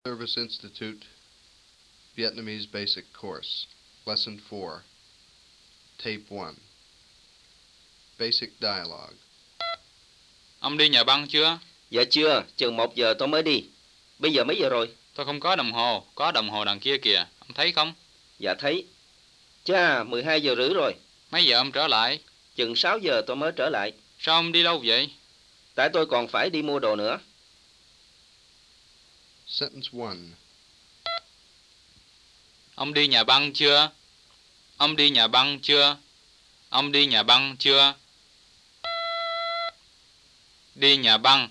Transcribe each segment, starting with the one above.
Service Institute Vietnamese Basic Course Lesson 4 Tape 1 Basic Dialogue. Ông đi nhà băng chưa? Dạ chưa, chừng 1 giờ tôi mới đi. Bây giờ mấy giờ rồi? Tôi không có đồng hồ đằng kia kìa, ông thấy không? Dạ thấy. Chà, 12 giờ rưỡi rồi. Mấy giờ ông trở lại? Chừng 6 giờ tôi mới trở lại. Sao ông đi lâu vậy? Tại tôi còn phải đi mua đồ nữa. Sentence 1 Ông đi nhà băng chưa? Ông đi nhà băng chưa? Ông đi nhà băng chưa? Đi nhà băng.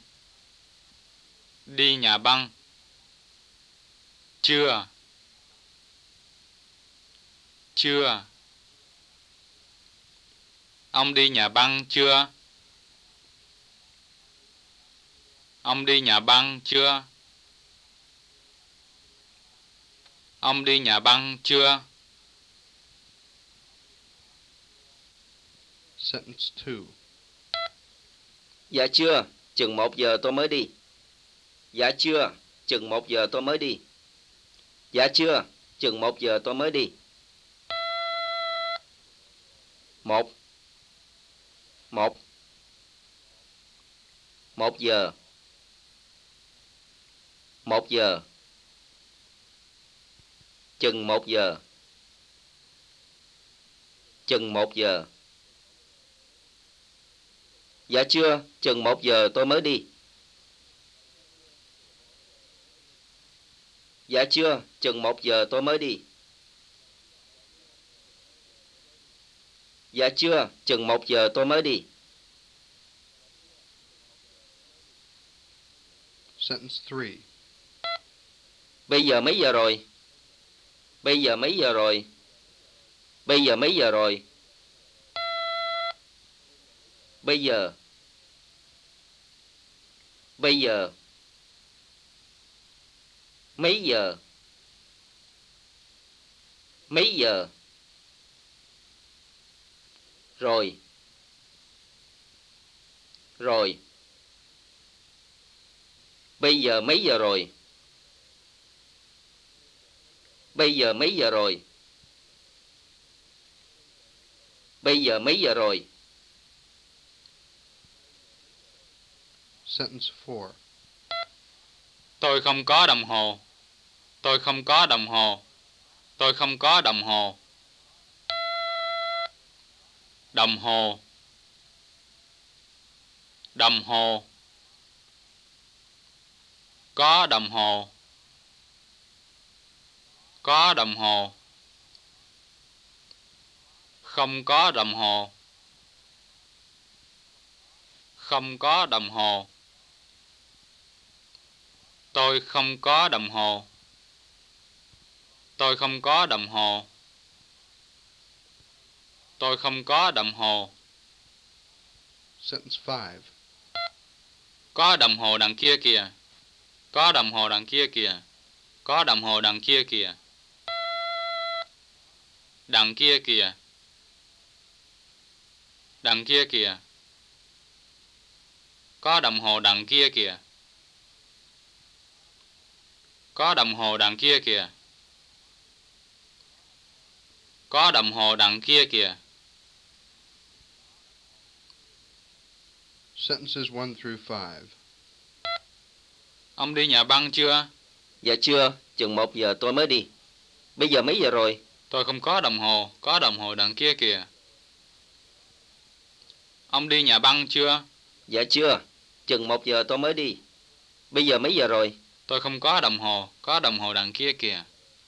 Đi nhà băng. Chưa. Chưa. Ông đi nhà băng chưa? Ông đi nhà băng chưa? Ông đi nhà băng chưa? Sentence 2 Dạ chưa, chừng 1 giờ tôi mới đi. Dạ chưa, chừng 1 giờ tôi mới đi. Dạ chưa, chừng 1 giờ tôi mới đi. 1 1 1 giờ 1 giờ chừng 1 giờ chừng 1 giờ. Dạ chưa, chừng 1 giờ tôi mới đi. Dạ chưa, chừng 1 giờ tôi mới đi. Dạ chưa, chừng 1 giờ tôi mới đi. Sentence 3 Bây giờ mấy giờ rồi? Bây giờ mấy giờ rồi? Bây giờ mấy giờ rồi? Bây giờ. Bây giờ. Mấy giờ? Mấy giờ? Rồi. Rồi. Bây giờ mấy giờ rồi? Bây giờ mấy giờ rồi? Bây giờ mấy giờ rồi? Sentence 4 Tôi không có đồng hồ. Tôi không có đồng hồ. Tôi không có đồng hồ. Đồng hồ. Đồng hồ. Có đồng hồ. Có đồng hồ. Không có đồng hồ. Không có đồng hồ. Tôi không có đồng hồ. Tôi không có đồng hồ. Tôi không có đồng hồ. Sentence 5 Có đồng hồ đằng kia kìa. Có đồng hồ đằng kia kìa. Có đồng hồ đằng kia kìa. Đằng kia kìa. Đằng kia kìa. Có đồng hồ đằng kia kìa. Có đồng hồ đằng kia kìa. Có đồng hồ đằng kia kìa. Sentences 1 through 5 Ông đi nhà băng chưa? Dạ chưa, chừng 1 giờ tôi mới đi. Bây giờ mấy giờ rồi? Tôi không có đồng hồ. Có đồng hồ đằng kia kìa. Ông đi nhà băng chưa? Dạ chưa, chừng 1 giờ tôi mới đi. Bây giờ mấy giờ rồi? Tôi không có đồng hồ. Có đồng hồ đằng kia kìa.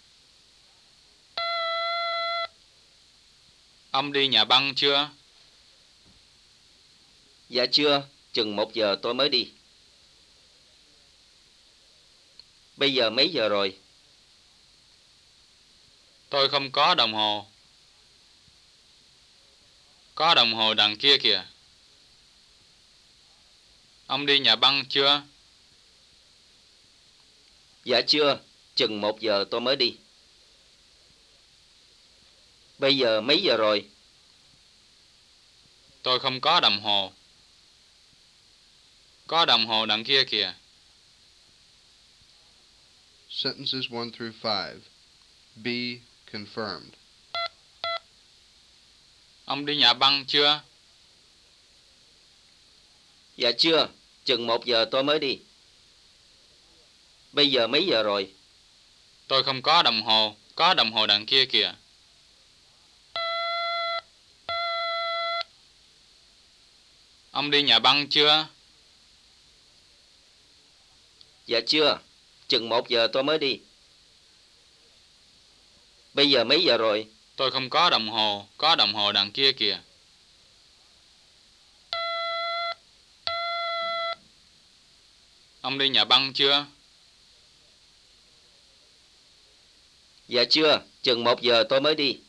Ông đi nhà băng chưa? Dạ chưa, chừng 1 giờ tôi mới đi. Bây giờ mấy giờ rồi? Tôi không có đồng hồ. Có đồng hồ đằng kia kìa. Ông đi nhà băng chưa? Dạ chưa, chừng 1 giờ tôi mới đi. Bây giờ mấy giờ rồi? Tôi không có đồng hồ. Có đồng hồ đằng kia kìa. Sentences 1 through 5. B. Confirmed. Ông đi nhà băng chưa? Dạ chưa, chừng 1 giờ tôi mới đi. Bây giờ mấy giờ rồi? Tôi không có đồng hồ đằng kia kìa. Ông đi nhà băng chưa? Dạ chưa, chừng 1 giờ tôi mới đi. Bây giờ mấy giờ rồi? Tôi không có đồng hồ đằng kia kìa. Ông đi nhà băng chưa? Dạ chưa, chừng 1 giờ tôi mới đi.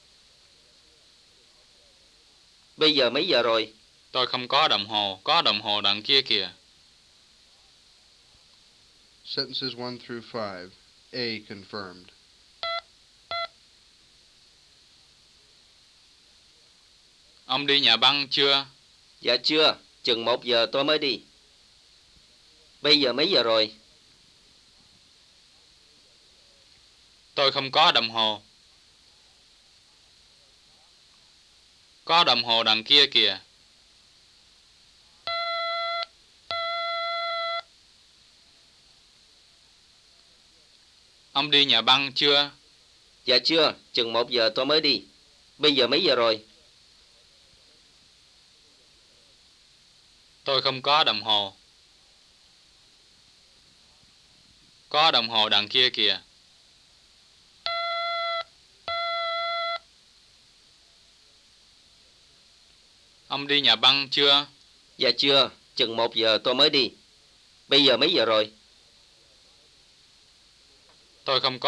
Bây giờ mấy giờ rồi? Tôi không có đồng hồ đằng kia kìa. Sentences 1 through 5. A. Confirmed. Ông đi nhà băng chưa? Dạ chưa, chừng 1 giờ tôi mới đi. Bây giờ mấy giờ rồi? Tôi không có đồng hồ đằng kia kìa. Ông đi nhà băng chưa? Dạ chưa, chừng 1 giờ tôi mới đi. Bây giờ mấy giờ rồi? Tôi không có đồng hồ đằng kia kìa. Ông đi nhà băng chưa? Dạ chưa, chừng 1 giờ tôi mới đi. Bây giờ mấy giờ rồi? Tôi không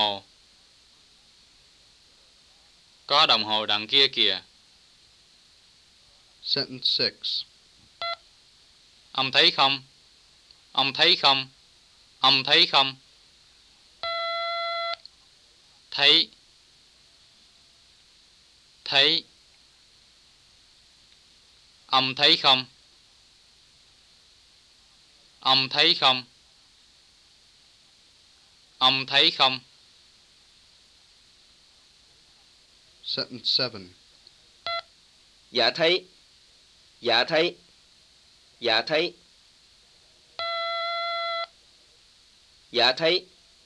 có đồng hồ đằng kia kìa. Sentence 6. Ông thấy không? Ông thấy không? Ông thấy không? Thấy. Thấy. Ông thấy không? Ông thấy không? Ông thấy không? Sentence 7. Dạ thấy. Dạ thấy. Dạ thấy. Dạ thấy.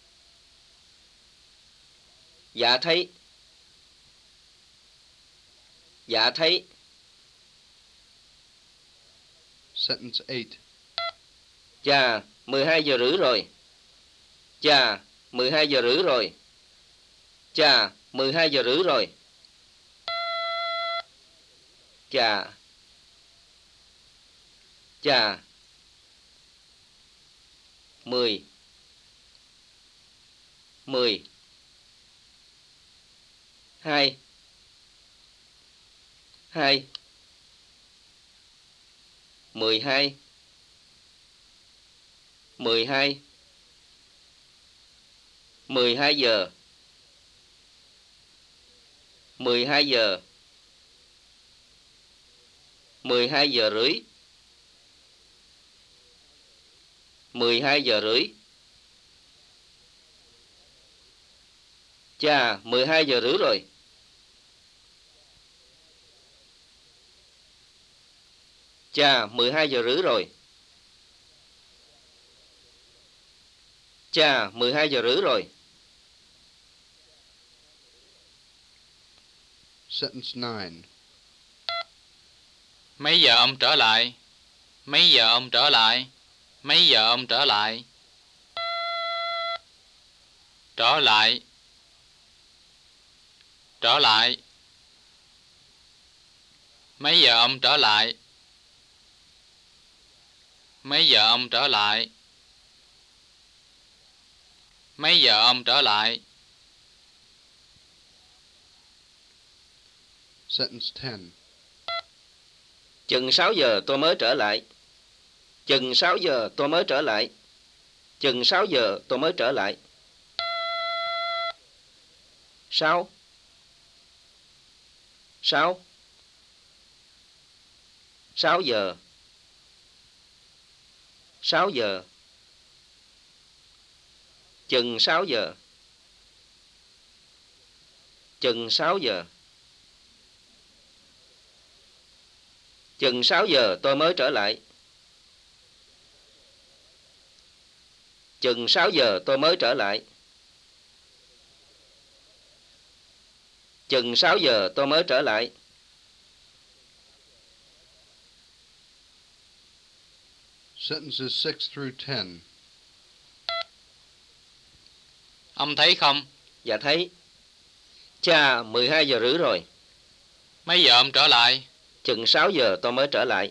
Dạ thấy. Dạ thấy. Sentence 8. Chà, 12 giờ rưỡi rồi. Chà, 12 giờ rưỡi rồi. Chà, 12 giờ rưỡi rồi. Chà. Chà. 10. 10. 2. 2. 12. 12. 12 giờ. 12 giờ. 12 giờ rưỡi. 12 giờ rưỡi. Chà, 12 giờ rưỡi rồi. Chà, 12 giờ rưỡi rồi. Chà, 12 giờ rưỡi rồi. Sentence 9. Mấy giờ ông trở lại? Mấy giờ ông trở lại? Mấy giờ ông trở lại? Trở lại. Trở lại. Mấy giờ ông trở lại? Mấy giờ ông trở lại? Mấy giờ ông trở lại? Sentence 10. Chừng 6 giờ tôi mới trở lại. Chừng 6 giờ tôi mới trở lại. Chừng 6 giờ tôi mới trở lại. 6. 6. 6 giờ. 6 giờ. Chừng 6 giờ. Chừng 6 giờ. Chừng 6 giờ tôi mới trở lại. Chừng 6 giờ tôi mới trở lại. Chừng 6 giờ tôi mới trở lại. Sentences 6 through 10. Ông thấy không? Dạ thấy. Chà, 12 giờ rưỡi rồi. Mấy giờ ông trở lại? Chừng 6 giờ tôi mới trở lại.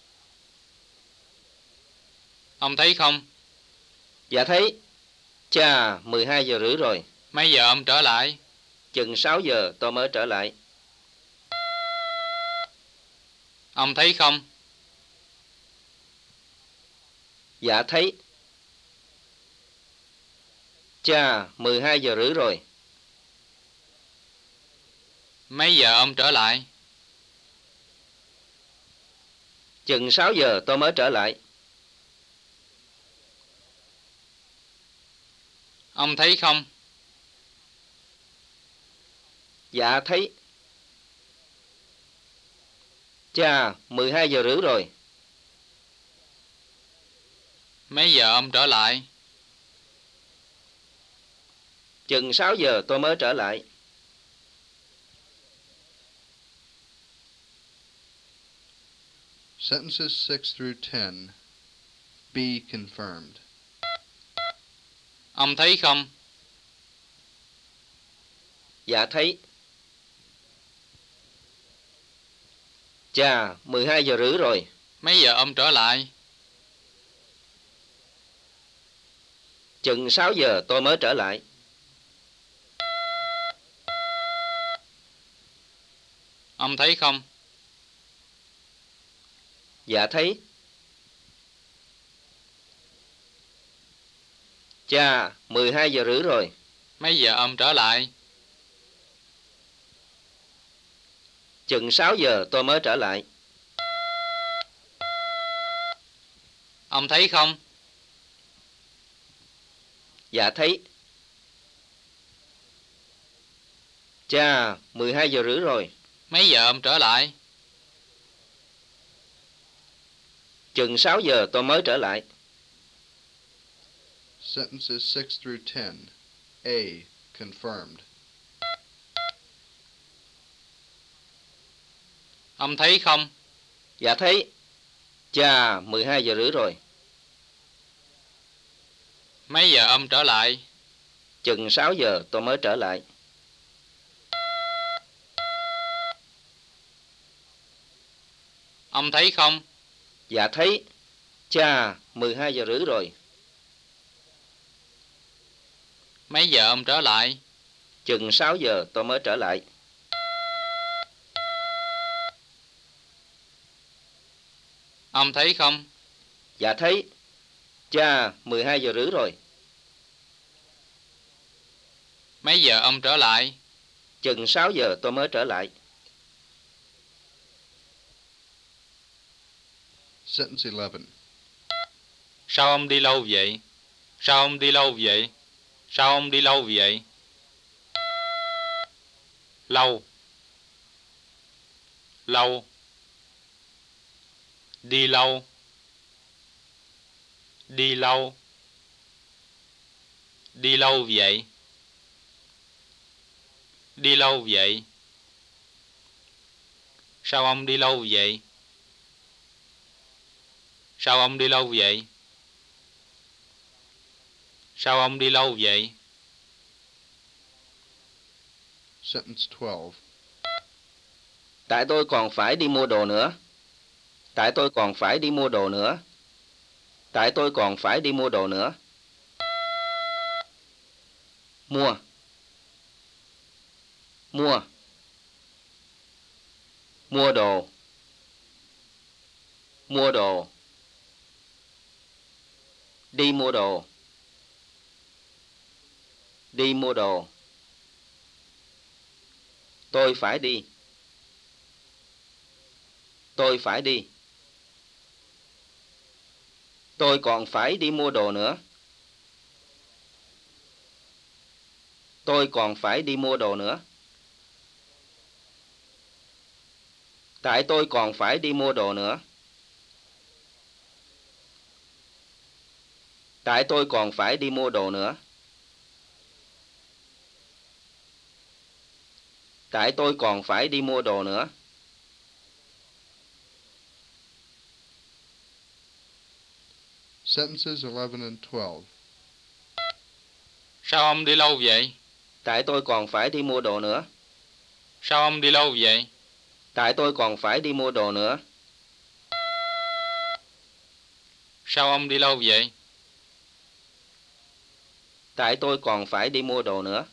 Ông thấy không? Dạ thấy. Chà, 12 giờ rưỡi rồi. Mấy giờ ông trở lại? Chừng 6 giờ tôi mới trở lại. Ông thấy không? Dạ thấy. Chà, 12 giờ rưỡi rồi. Mấy giờ ông trở lại? Chừng 6 giờ tôi mới trở lại. Ông thấy không? Dạ thấy. Chà, 12 giờ rưỡi rồi. Mấy giờ ông trở lại? Chừng 6 giờ tôi mới trở lại. Sentences 6 through 10. Be confirmed. Ông thấy không? Dạ thấy. Chà, 12 giờ rưỡi rồi. Mấy giờ ông trở lại? Chừng 6 giờ tôi mới trở lại. Ông thấy không? Dạ thấy. Chà, 12 giờ rưỡi rồi. Mấy giờ ông trở lại? Chừng 6 giờ tôi mới trở lại. Ông thấy không? Dạ thấy. Chà, 12 giờ rưỡi rồi. Mấy giờ ông trở lại? Chừng 6 giờ tôi mới trở lại. Sentences 6 through 10. A. Confirmed. Ông thấy không? Dạ thấy. Chà, 12 giờ rưỡi rồi. Mấy giờ ông trở lại? Chừng 6 giờ tôi mới trở lại. Ông thấy không? Dạ thấy. Chà, 12 giờ rưỡi rồi. Mấy giờ ông trở lại? Chừng 6 giờ tôi mới trở lại. Ông thấy không? Dạ thấy. Chà, 12 giờ rưỡi rồi. Mấy giờ ông trở lại? Chừng 6 giờ tôi mới trở lại. Sentence 11. Sao ông đi lâu vậy? Sao ông đi lâu vậy? Sao ông đi lâu vậy? Lâu. Lâu. Đi lâu. Đi lâu. Đi lâu vậy? Đi lâu vậy? Sao ông đi lâu vậy? Sao ông đi lâu vậy? Sao ông đi lâu vậy? Sentence 12. Tại tôi còn phải đi mua đồ nữa. Tại tôi còn phải đi mua đồ nữa. Tại tôi còn phải đi mua đồ nữa. Mua. Mua. Mua đồ. Mua đồ. Đi mua đồ. Đi mua đồ. Tôi phải đi. Tôi phải đi. Tôi còn phải đi mua đồ nữa. Tôi còn phải đi mua đồ nữa. Tại tôi còn phải đi mua đồ nữa. Tại tôi còn phải đi mua đồ nữa. Tại tôi còn phải đi mua đồ nữa. Sentences 11 and 12. Sao ông đi lâu vậy? Tại tôi còn phải đi mua đồ nữa. Sao ông đi lâu vậy? Tại tôi còn phải đi mua đồ nữa. Sao ông đi lâu vậy? Tại tôi còn phải đi mua đồ nữa.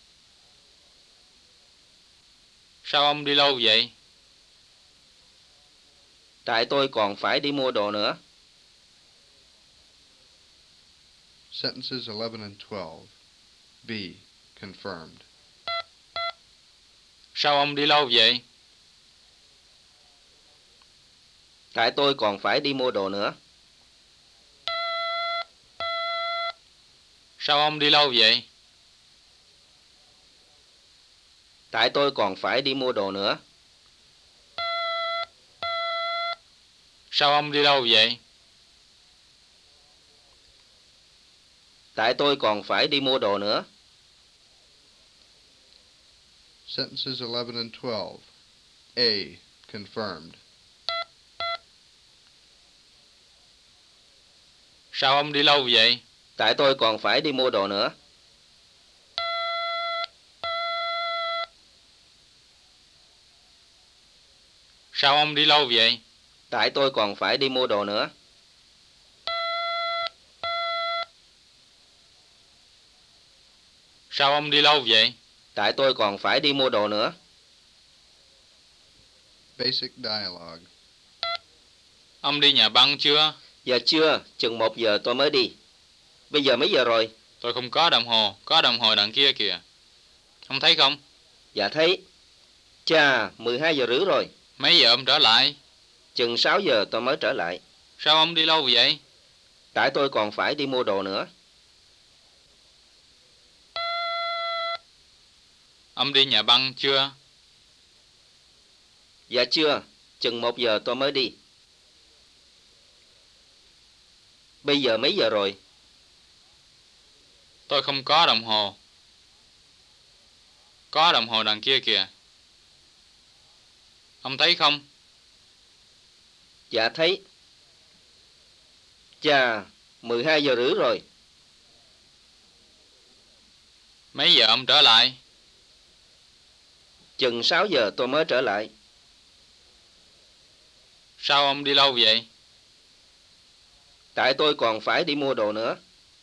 Sao ông đi lâu vậy? Tại tôi còn phải đi mua đồ nữa. Sentences 11 and 12. B. Confirmed. Sao ông đi lâu vậy? Tại tôi còn phải đi mua đồ nữa. Sao ông đi lâu vậy? Tại tôi còn phải đi mua đồ nữa. Sao ông đi lâu vậy? Tại tôi còn phải đi mua đồ nữa. Sentences 11 and 12. A. Confirmed. Sao ông đi lâu vậy? Tại tôi còn phải đi mua đồ nữa. Sao ông đi lâu vậy? Tại tôi còn phải đi mua đồ nữa. Sao ông đi lâu vậy? Tại tôi còn phải đi mua đồ nữa. Basic dialogue. Ông đi nhà băng chưa? Dạ chưa, chừng 1 giờ tôi mới đi. Bây giờ mấy giờ rồi? Tôi không có đồng hồ đằng kia kìa. Ông thấy không? Dạ thấy. Chà, 12 giờ rưỡi rồi. Mấy giờ ông trở lại? Chừng 6 giờ tôi mới trở lại. Sao ông đi lâu vậy? Tại tôi còn phải đi mua đồ nữa. Ông đi nhà băng chưa? Dạ chưa, chừng 1 giờ tôi mới đi. Bây giờ mấy giờ rồi? Tôi không có đồng hồ. Có đồng hồ đằng kia kìa. Ông thấy không? Dạ thấy. Chà, 12 giờ rưỡi rồi. Mấy giờ ông trở lại? Chừng 6 giờ tôi mới trở lại. Sao ông đi lâu vậy? Tại tôi còn phải đi mua đồ nữa.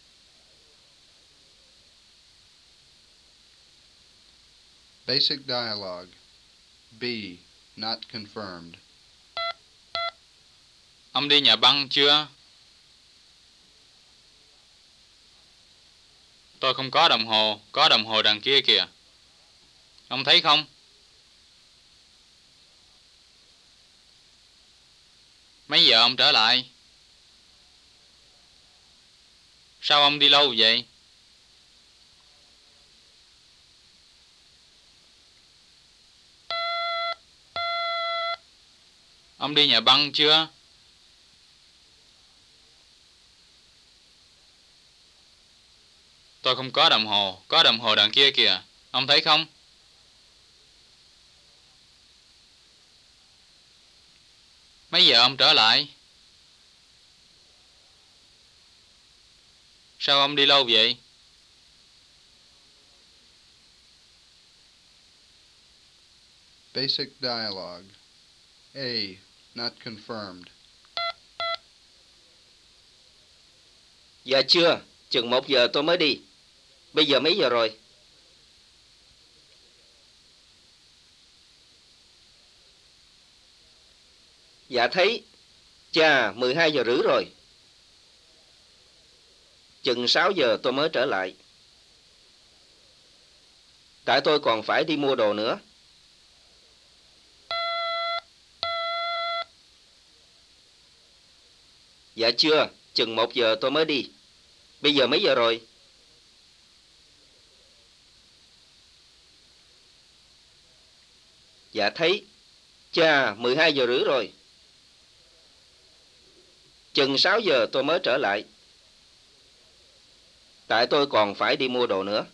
Basic dialogue. B. Not confirmed. Ông đi nhà băng chưa? Tôi không có đồng hồ đằng kia kìa. Ông thấy không? Mấy giờ ông trở lại? Sao ông đi lâu vậy? Ông đi nhà băng chưa? Tôi không có đồng hồ đằng kia kìa. Ông thấy không? Mấy giờ ông trở lại? Sao ông đi lâu vậy? Basic dialogue. A. Not confirmed. Dạ chưa, chừng 1 giờ tôi mới đi. Bây giờ mấy giờ rồi? Dạ thấy. Chà, 12 giờ rưỡi rồi. Chừng 6 giờ tôi mới trở lại. Tại tôi còn phải đi mua đồ nữa. Dạ chưa, chừng 1 giờ tôi mới đi. Bây giờ mấy giờ rồi? Dạ thấy. Chà, 12 giờ rưỡi rồi. Chừng 6 giờ tôi mới trở lại. Tại tôi còn phải đi mua đồ nữa.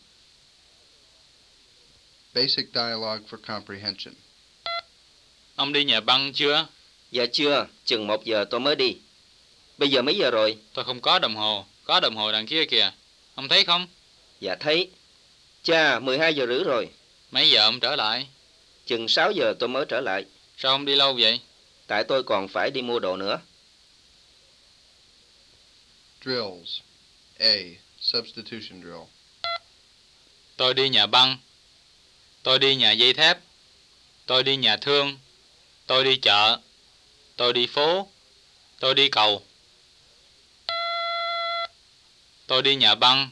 Basic dialogue for comprehension. Ông đi nhà băng chưa? Dạ chưa, chừng 1 giờ tôi mới đi. Bây giờ mấy giờ rồi? Tôi không có đồng hồ. Có đồng hồ đằng kia kìa. Ông thấy không? Dạ thấy. Chà, 12 giờ rưỡi rồi. Mấy giờ ông trở lại? Chừng 6 giờ tôi mới trở lại. Sao ông đi lâu vậy? Tại tôi còn phải đi mua đồ nữa. Drills. A. Substitution drill. Tôi đi nhà băng. Tôi đi nhà dây thép. Tôi đi nhà thương. Tôi đi chợ. Tôi đi phố. Tôi đi cầu. Tôi đi nhà băng.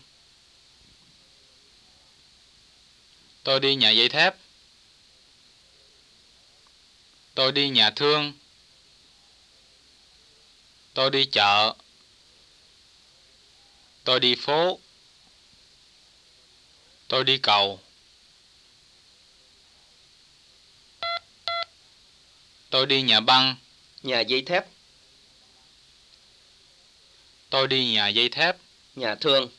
Tôi đi nhà dây thép. Tôi đi nhà thương. Tôi đi chợ. Tôi đi phố. Tôi đi cầu. Tôi đi nhà băng. Nhà dây thép. Tôi đi nhà dây thép. Nhà thương.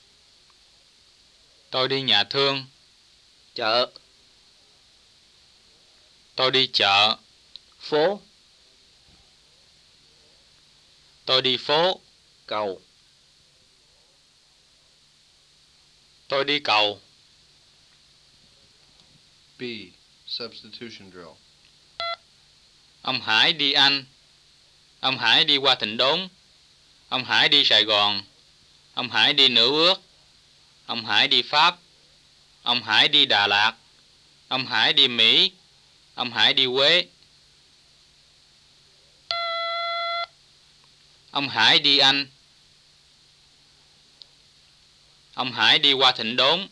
Tôi đi nhà thương. Chợ. Tôi đi chợ. Phố. Tôi đi phố. Cầu. Tôi đi cầu. B. Substitution drill. Ông Hải đi Anh. Ông Hải đi qua Thịnh Đốn. Ông Hải đi Sài Gòn. Ông Hải đi Nữ Ước. Ông Hải đi Pháp. Ông Hải đi Đà Lạt. Ông Hải đi Mỹ. Ông Hải đi Huế. Ông Hải đi Anh. Ông Hải đi qua Thịnh Đốn.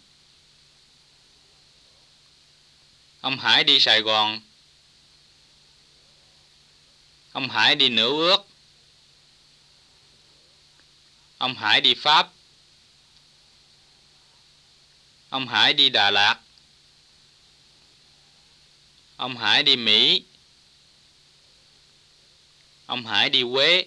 Ông Hải đi Sài Gòn. Ông Hải đi Nữ Ước. Ông Hải đi Pháp. Ông Hải đi Đà Lạt. Ông Hải đi Mỹ. Ông Hải đi Huế.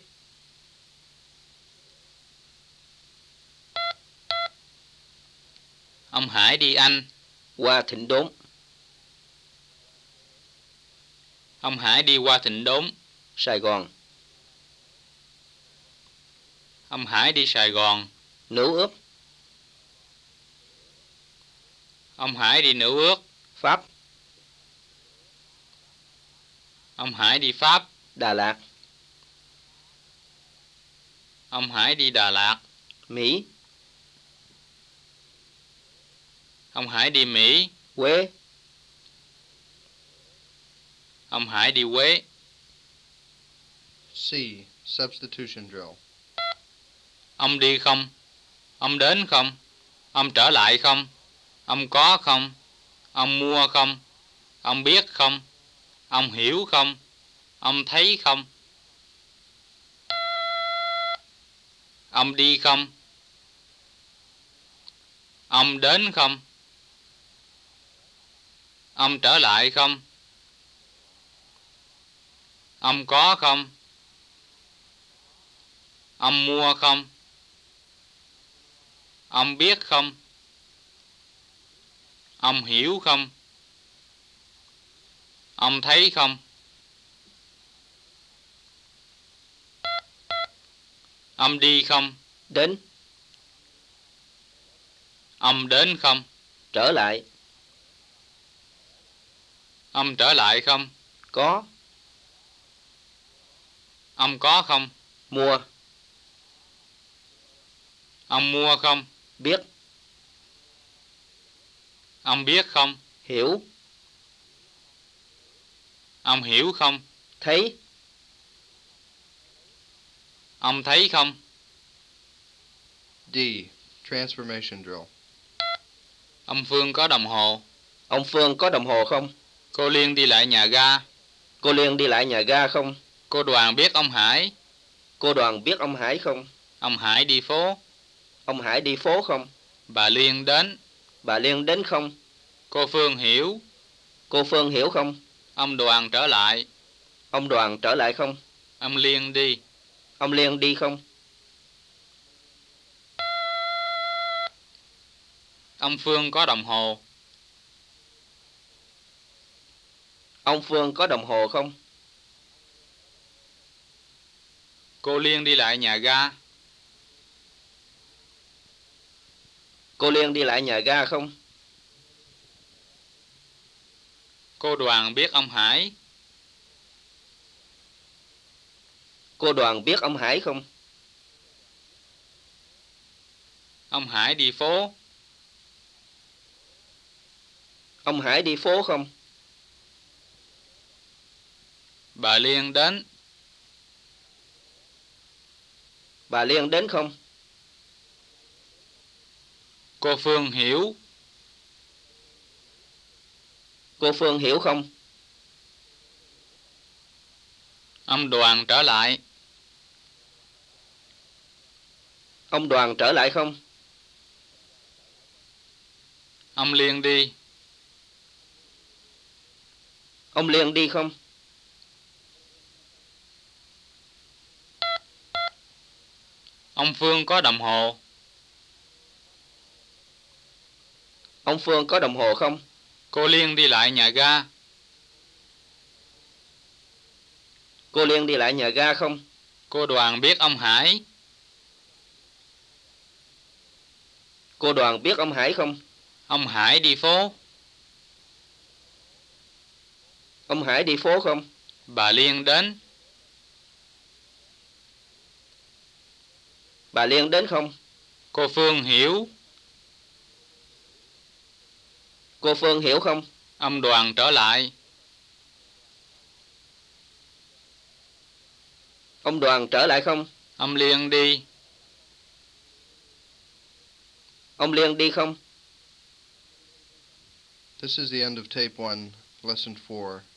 Ông Hải đi Anh. Qua Thịnh Đốn. Ông Hải đi qua Thịnh Đốn. Sài Gòn. Ông Hải đi Sài Gòn. Nữ Ước. Ông Hải đi Nữ Ước. Pháp. Ông Hải đi Pháp. Đà Lạt. Ông Hải đi Đà Lạt. Mỹ. Ông Hải đi Mỹ. Huế. Ông Hải đi Huế. C. Substitution drill. Ông đi không? Ông đến không? Ông trở lại không? Ông có không? Ông mua không? Ông biết không? Ông hiểu không? Ông thấy không? Ông đi không? Ông đến không? Ông trở lại không? Ông có không? Ông mua không? Ông biết không? Ông hiểu không? Ông thấy không? Ông đi không? Đến. Ông đến không? Trở lại. Ông trở lại không? Có. Ông có không? Mua. Ông mua không? Biết. Ông biết không? Hiểu. Ông hiểu không? Thấy. Ông thấy không? D. Transformation drill. Ông Phương có đồng hồ. Ông Phương có đồng hồ không? Cô Liên đi lại nhà ga. Cô Liên đi lại nhà ga không? Cô Đoàn biết ông Hải. Cô Đoàn biết ông Hải không? Ông Hải đi phố. Ông Hải đi phố không? Bà Liên đến. Bà Liên đến không? Cô Phương hiểu. Cô Phương hiểu không? Ông Đoàn trở lại. Ông Đoàn trở lại không? Ông Liên đi. Ông Liên đi không? Ông Phương có đồng hồ. Ông Phương có đồng hồ không? Cô Liên đi lại nhà ga. Cô Liên đi lại nhà ga không? Cô Đoàn biết ông Hải. Cô Đoàn biết ông Hải không? Ông Hải đi phố. Ông Hải đi phố không? Bà Liên đến. Bà Liên đến không? Cô Phương hiểu. Cô Phương hiểu không? Ông Đoàn trở lại. Ông Đoàn trở lại không? Ông Liên đi. Ông Liên đi không? Ông Phương có đồng hồ. Ông Phương có đồng hồ không? Cô Liên đi lại nhà ga. Cô Liên đi lại nhà ga không? Cô Đoàn biết ông Hải. Cô Đoàn biết ông Hải không? Ông Hải đi phố. Ông Hải đi phố không? Bà Liên đến. Bà Liên đến không? Cô Phương hiểu. Cô Phương hiểu không? Ông Đoàn trở lại. Ông Đoàn trở lại không? Ông Liên đi. Ông Liên đi không? This is the end of Tape 1, Lesson 4.